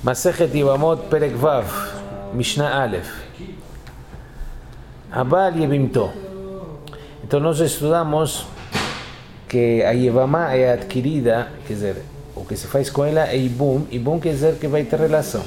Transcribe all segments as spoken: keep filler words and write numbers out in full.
Masejet Yevamot Perek Vav, Mishnah Aleph. Abal Yevimto. Então nós estudamos que a Yevamá é adquirida, quer dizer, o que se faz com ela é Ibum. Ibum quer dizer que vai ter relação.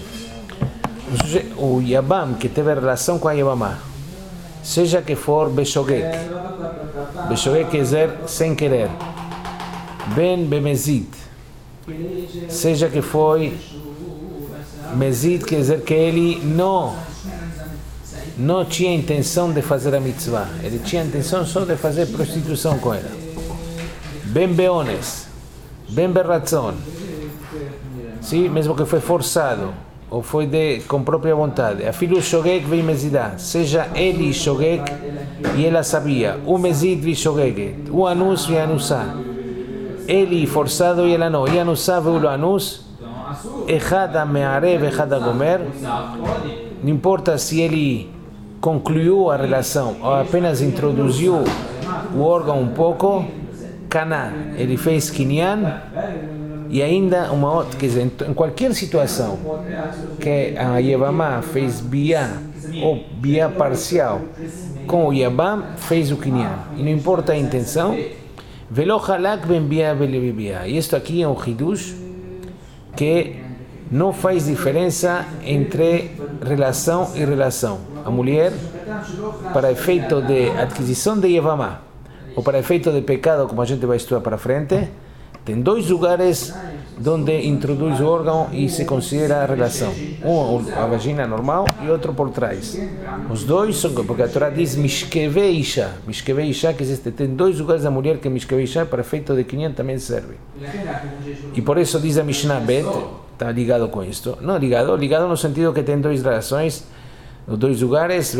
O Yabam que teve relação com a Yevamá, seja que for Beshogek, Beshogek quer dizer sem querer, Ben Bemezid, seja que foi Mezid, quer dizer que ele não, não tinha intenção de fazer a mitzvah, ele tinha intenção só de fazer prostituição com ela. Ben Beones, Ben Berratzon, sim, mesmo que foi forçado, ou foi de, com própria vontade. A filho Shogek vem Mezidá, seja ele Shogek e ela sabia, o Mezid vi Shogek, o Anus vi Anusá, ele forçado e ela não, e Anusá viu o Anus. Echada me'arev, echada gomer. Não importa se ele concluiu a relação ou apenas introduziu o órgão um pouco. Caná, ele fez kinyan. E ainda uma outra, quer dizer, em qualquer situação que a Yevamá fez biá ou biá parcial com o Yabam, fez o kinyan. E não importa a intenção. Velo halak ben biá vele biá. E isto aqui é um hidush que não faz diferença entre relação e relação. A mulher, para efeito de adquisição de Yevamá, ou para efeito de pecado, como a gente vai estudar para frente, tem dois lugares onde introduz o órgão e se considera a relação. Um, a vagina normal, e outro por trás. Os dois são, porque a Torá diz Mishkeve Isha. Mishkeve Isha, que existe, tem dois lugares da mulher que Mishkeve Isha, para efeito de kinyan também serve. E por isso diz a Mishnah Bet, está ligado com isto. Não ligado, ligado no sentido que tem duas relações, dois lugares.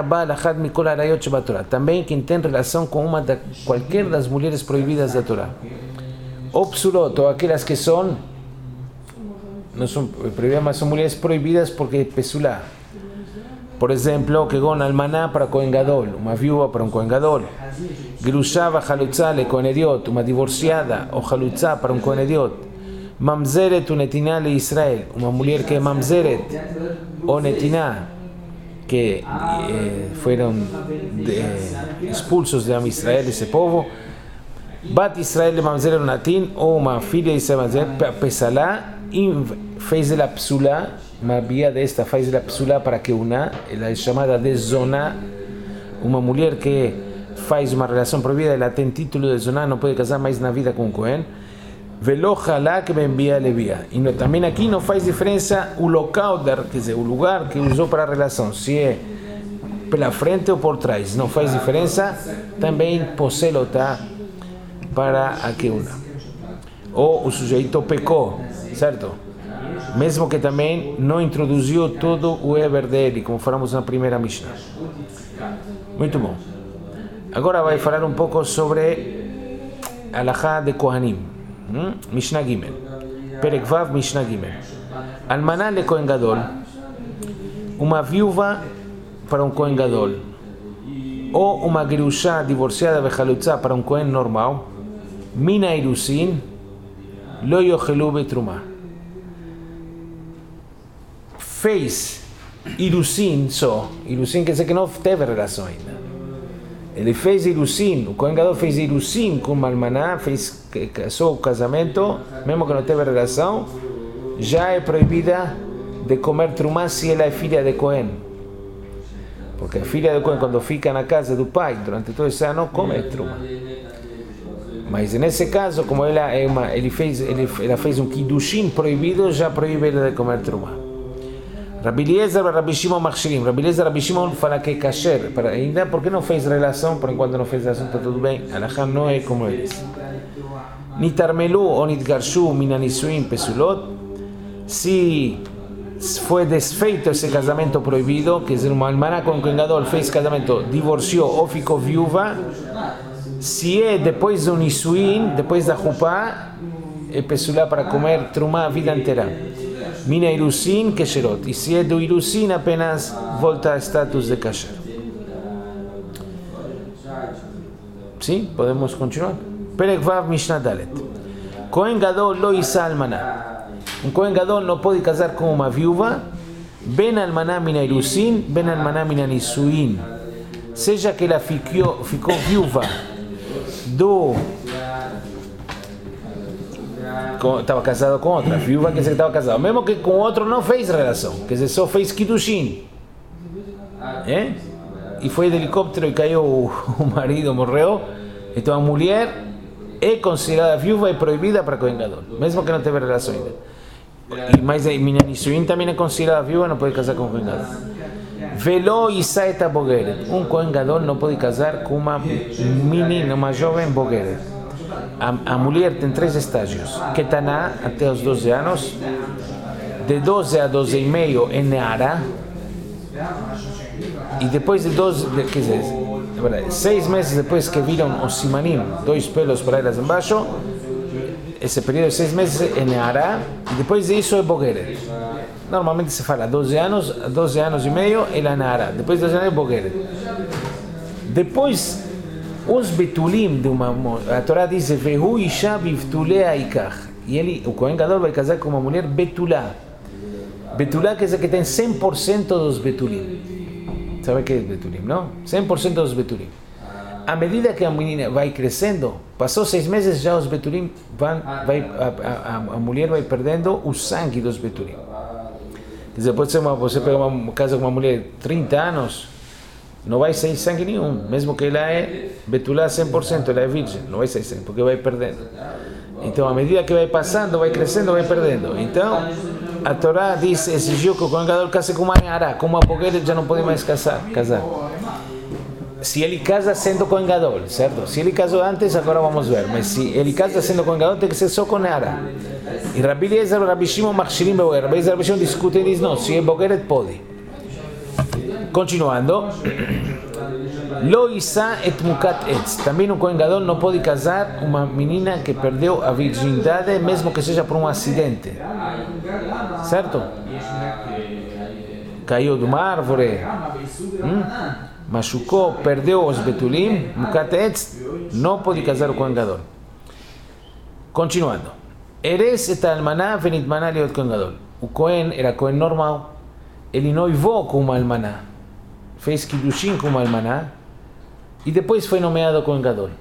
Também quem tem relação com uma da, qualquer das mulheres proibidas da Torá. Ou psulot, ou aquelas que são, não são proibidas, mas são mulheres proibidas porque é pesulá. Por exemplo, que gon almaná para Kohen Gadol, uma viúva para um Kohen Gadol. Gerushá va chalutzá le Kohen Ediot, uma divorciada ou chalutzá para um Kohen Ediot. Mamzeret u netiná le Israel, uma mulher que é mamzeret ou netiná, que eh, foram de, expulsos de Israel, esse povo. Bat Israel le mamzeret natin, ou uma filha de Israel mamzeret, pesalá, fez ela psulá, uma via desta faz ela psulá para que uma, ela é chamada de zoná, uma mulher que faz uma relação proibida, ela tem título de zoná, não pode casar mais na vida com o Cohen. Velo halak ben biá levia. E no, também aqui não faz diferença o local, quer dizer, o lugar que usou para a relação, se é pela frente ou por trás, não faz diferença. Também poselota para a queuna. Ou o sujeito pecou, certo? Mesmo que também não introduziu todo o Eber dele, como falamos na primeira Mishnah. Muito bom. Agora vai falar um pouco sobre a Halachá de Kohanim. Hmm? Mishnah Gimel. Perek Vav, Mishnah Gimel. Almaná le Kohen Gadol, uma viúva para um Kohen Gadol, ou uma gerushá divorciada bechalutzá para um Kohen normal, mina irusin, lo yochelu betrumá. Fez irusin só, irusin quer dizer que não teve relação ainda. Ele fez irusin, o Kohen Gadol fez irusin com uma almaná, fez só o casamento, mesmo que não teve relação, já é proibida de comer trumá se ela é filha de Kohen. Porque a filha de Kohen, quando fica na casa do pai, durante todo esse ano, come trumá. Mas nesse caso, como ela, é uma, ele fez, ele, ela fez um kiddushin proibido, já proíbe ela de comer trumá. Rabi Eliezer e Rabi Shimon Machshirim. Rabi Eliezer e Rabi Shimon fala que é kasher, ainda porque não fez relação, por enquanto não fez relação, está tudo bem. Alachá não é como eles. Nitarmelu ou nitgarshu mina nisuim pesulot. Se foi desfeito esse casamento proibido, quer dizer, uma almaná com Kohen Gadol fez casamento, divorciou ou ficou viúva, se é depois do nisuim, depois da chupá, é pesulá para comer trumá a vida inteira. Mina irusin kesherot. E se é do irusin, apenas volta a status de kasher. Sim, podemos continuar. Perek Vav Mishnah Dalet. Kohen Gadol lo isa almaná. Um Kohen Gadol não pode casar com uma viúva, ben almaná mina irusin, ben almaná mina nisuin. Seja que ela ficou, ficou viúva do... estava casado com outra, viúva quer dizer que estava casado, mesmo que com outro não fez relação, quer dizer, só fez kiddushin, é? E foi de helicóptero e caiu o, o marido, morreu, então a mulher é considerada viúva e proibida para Kohen Gadol, mesmo que não teve relação ainda. E mais a minha nisuin também é considerada viúva, não pode casar com Kohen Gadol. Velo isaeta bogeret, um Kohen Gadol não pode casar com uma menina, uma jovem bogeret. A, a mulher tem três estágios: Ketaná, até os doze anos, de doze a doze e meio é Neara, e depois de doze, de, quer dizer, seis meses depois que viram os simanim, dois pelos para elas embaixo, esse período de seis meses é Neara, e depois disso é Bogeret. Normalmente se fala doze anos, doze anos e meio é a Neara, depois de doze anos é Bogeret. Depois, os betulim de uma... A Torá diz, Vehu isha bivtulea ikach. E ele, o Kohen Gadol vai casar com uma mulher betulá. Betulá quer dizer que tem cem por cento dos betulim. Sabe o que é betulim, não? cem por cento dos betulim. À medida que a menina vai crescendo, passou seis meses, já os betulim vão... Vai, a, a, a mulher vai perdendo o sangue dos betulim. Quer dizer, pode ser uma, você pegar uma casa com uma mulher de trinta anos, não vai sair sangue nenhum, mesmo que ela é betulá cem por cento, ela é virgem, não vai sair sangue, porque vai perdendo. Então, à medida que vai passando, vai crescendo, vai perdendo. Então, a Torá diz, exigiu que o Kohen Gadol case com uma Neara, com uma Bogeret já não pode mais casar, casar. Se ele casa sendo Kohen Gadol, certo? Se ele casou antes, agora vamos ver, mas se ele casa sendo Kohen Gadol, tem que ser só com Neara. E Rabi Eliezer e Rabi Shimon machirim Bogeret. Rabi Eliezer e Rabi Shimon discutem e dizem, não, se é Bogeret, pode. Continuando, Lo isa et mukat etz. Também um Kohen Gadol não pode casar uma menina que perdeu a virgindade, mesmo que seja por um acidente. Certo? Caiu de uma árvore, hum? machucou, perdeu os betulim, mukat etz, não pode casar o Kohen Gadol. Continuando. Eres et almaná venitmaná liot Kohen Gadol. O Kohen era Kohen normal, ele noivou com uma almaná, fez kiddushin com uma almaná, e depois foi nomeado Kohen Gadol.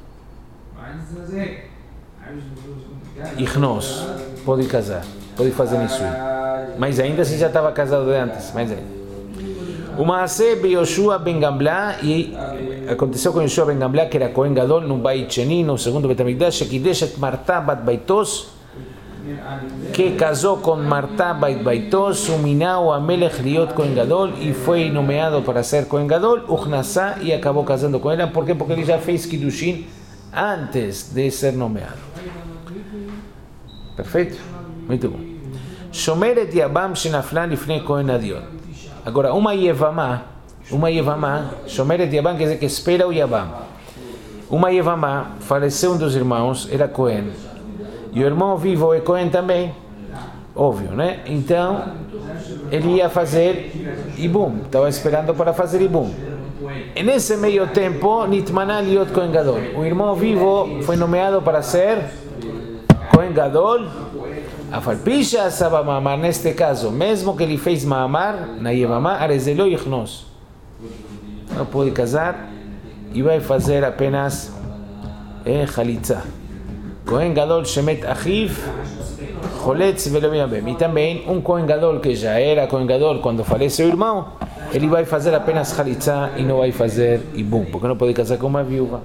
Ichnos, pode casar, pode fazer isso. Mas ainda se já estava casado de antes, mas ainda. O Maaseh be Yoshua ben Gamblá, e aconteceu com Yoshua ben Gamblá, que era Kohen Gadol, no Beit Sheni, no segundo Bet HaMikdash, Shekidesh et Martá bat Baitos, que casou com Martá Bait Baitos, Uminau Amelech Liot Kohen Gadol, e foi nomeado para ser Kohen Gadol, Uchnassá, e acabou casando com ela. Por quê? Porque ele já fez Kiddushin antes de ser nomeado. Perfeito? Muito bom. Shomeret Yabam Shenaflan Lifnei Kohen Adiot. Agora, uma Yevamá, uma Yevamá, Shomeret Yabam quer dizer que espera o Yabam. Uma Yevamá, faleceu um dos irmãos, era Kohen. E o irmão vivo é Kohen também, óbvio, né? Então, ele ia fazer Ibum, estava esperando para fazer Ibum. E nesse meio tempo, Nitmaná liot Kohen Gadol. O irmão vivo foi nomeado para ser Kohen Gadol, a falpicha saba mamar, neste caso, mesmo que ele fez mamar, na Yevamá, arezelo ichnos. Não pode casar e vai fazer apenas eh, Chalitza. Kohen Gadol shemet achiv, choletz velo yabem. E também um Kohen Gadol que já era Kohen Gadol quando faleceu o irmão, ele vai fazer apenas Chalitza e não vai fazer Ibum, porque não pode casar com uma viúva.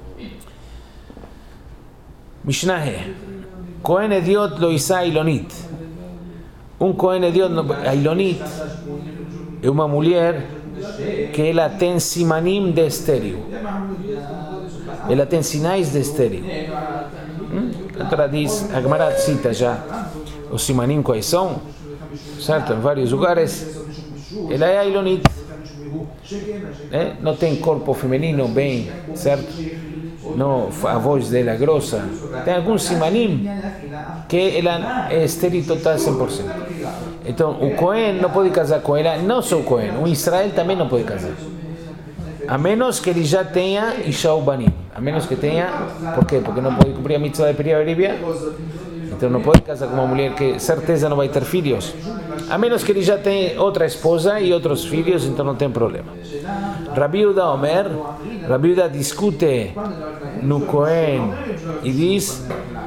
Mishnah He. Kohen Ediot lo isa Ilonit. Um Kohen Ediot, a Ilonit, é uma mulher que ela tem simanim de estéreo. Ela tem sinais de estéreo. A Torá diz, a Gemara cita já os simanim quais são, certo? Em vários lugares. Ela é a Ilonit, é? Não tem corpo feminino bem, certo? Não, a voz dela é grossa. Tem alguns simanim que ela é estéril total cem por cento. Então o Kohen não pode casar com ela, não só o Kohen, o Israel também não pode casar. A menos que ele já tenha Isha Ubanim. A menos que tenha, por quê? Porque não pode cumprir a mitzvah de Periá Beribia. Então não pode casar com uma mulher que certeza não vai ter filhos. A menos que ele já tenha outra esposa e outros filhos, então não tem problema. Rabi Yehuda Omer, Rabi Yehuda discute no Cohen e diz: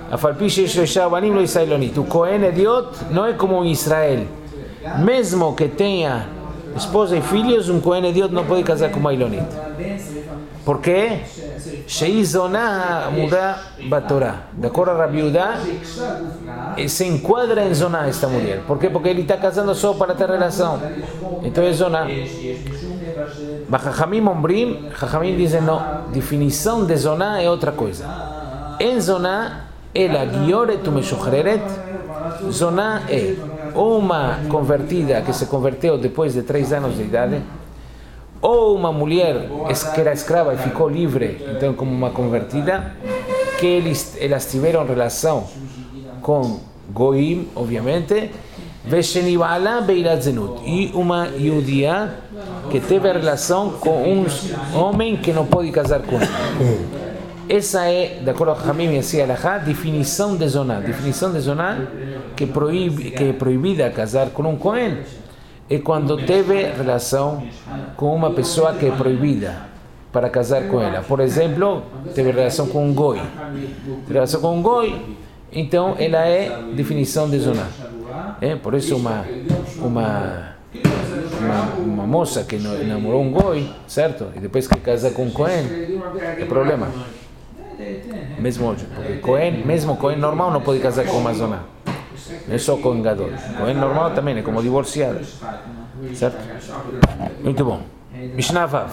o Cohen Ediot não é como em Israel. Mesmo que tenha esposa e filhos, um Cohen Ediot não pode casar com uma Ilonit. Por quê? Sheizonah muda batorá. De acordo a Rabi Yehuda, se enquadra em zoná esta mulher. Por quê? Porque ele está casando só para ter relação. Então é zoná. Mas Chachamim Ombrim, Chachamim dizem não. Definição de zoná é outra coisa. Em zoná, ela guioret umeshuchreret. Zoná é uma convertida que se converteu depois de três anos de idade, ou uma mulher que era escrava e ficou livre, então como uma convertida, que eles, elas tiveram relação com Goim, obviamente, e uma judia que teve relação com um homem que não pode casar com ele. Essa é, de acordo com Hamim e assim a definição de zoná. Definição de zoná que, proíbe, que é proibida casar com um Cohen é quando teve relação com uma pessoa que é proibida para casar com ela. Por exemplo, teve relação com um goi. Relação com um goi, então ela é definição de zoná. É, por isso uma, uma, uma, uma moça que namorou um goi, certo? E depois que casa com um Cohen, é problema. Mesmo hoje, porque Cohen, mesmo Cohen normal não pode casar com uma zoná. Não é só Cohen Gadol. Cohen normal também é como divorciado. Certo? Muito bom. Mishnah Vav.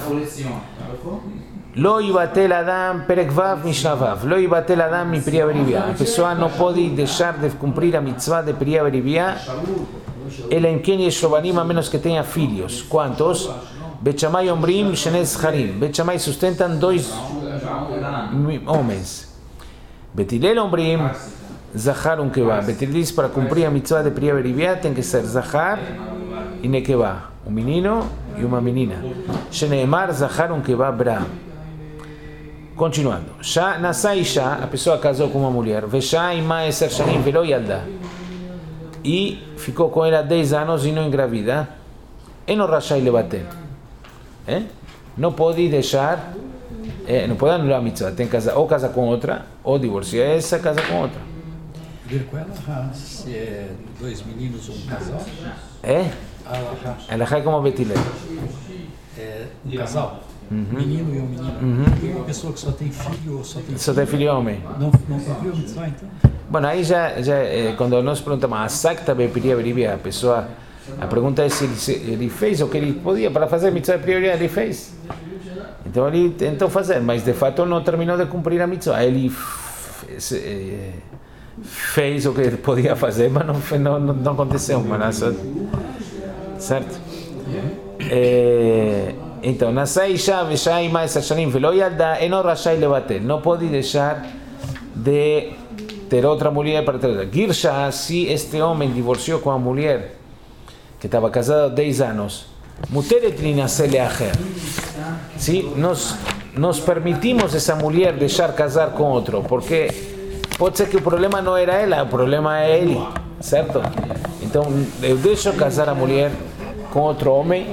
Lo yibatel Adam, Perek Vav, Mishnah Vav. Lo yibatel Adam mi Priya Berivia. A pessoa não pode deixar de cumprir a mitzvah de Priya Berivia, ela em quem yesh lo banim, a menos que tenha filhos. Quantos? Bet Shammai Ombrim, Shenez Harim. Bet Shammai sustentam dois homens. Bet Hillel Ombrim, Zahar um Kevá. Bet Hillel diz para cumprir a mitzvah de Priya Berivia tem que ser Zahar e Nekevá, um menino e uma menina. Sheneemar Zahar um Kevá Bra. Continuando. Shá Nasa Isha, a pessoa casou com uma mulher. Veshá Ima Eser Shanim Velo Yalda. E ficou com ela dez anos e não engravida. Eno Rashai Lebater. É? Não pode deixar, é, não pode anular a mitzvah, tem que casar, ou casa com outra, ou divorciar essa, casa com outra. Ver com ela, se é dois meninos ou um casal? É? Ela é como Bet Hillel. É um casal, uhum. Menino e um menino. Uhum. E uma pessoa que só tem filho ou só tem Só tem filho homem. Não, não cumpriu a mitzvah, então? Bom, aí já, já é, quando nós perguntamos, a Sakta Bepiria Berivia, a pessoa... A pergunta é se ele, se ele fez o que ele podia para fazer mitzvah de prioridade, ele fez. Então ele tentou fazer, mas de fato não terminou de cumprir a mitzvah. Ele fez, fez o que ele podia fazer, mas não, não, não aconteceu. Mas não, certo? É, então, Nasai Isha Veshai Mais Ashanim Velo Yalda Eno Rashai Lebatel. Não pode deixar de ter outra mulher para ter. Girsha, se este homem divorciou com a mulher que estava casado há dez anos, muteret linaseh leacher. Sim, nós nós permitimos essa mulher deixar casar com outro, porque pode ser que o problema não era ela, o problema é ele, certo? Então eu deixo casar a mulher com outro homem,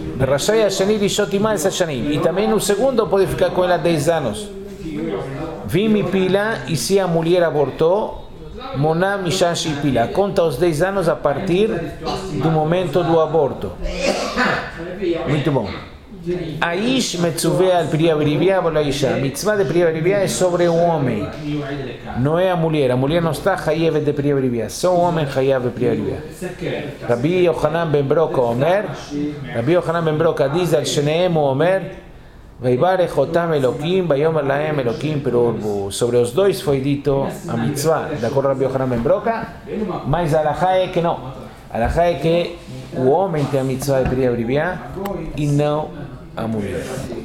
e também no segundo pode ficar com ela dez anos. Vim e pila, e se a mulher abortou, Moná Mishashi Pila, conta os dez anos a partir do momento do aborto. Muito bom. Aish Metzuve al Priya Berivia Bolaisha. A mitzvah de Priya Berivia é sobre o homem, não é a mulher. A mulher não está Hayev de Priya Berivia, só o homem Hayev de Priya Berivia. Rabbi Yochanan ben Broca Omer, Rabbi Yochanan ben Broca diz al Sheneem Omer, Veibarech otam Elokim, Vayomer lahem Elokim perorbu. Sobre os dois foi dito a mitzvah, de acordo a Rabbi Yochanan ben Broca, mas a alahá é que não. A alahá é que o homem tem a mitzvah de Priya Berivia e não a mulher.